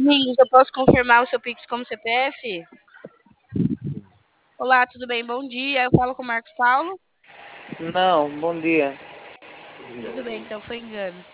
Domingos, eu posso confirmar o seu Pix como CPF? Olá, tudo bem? Bom dia. Eu falo com o Marcos Paulo. Não, bom dia. Tudo bem, então foi engano.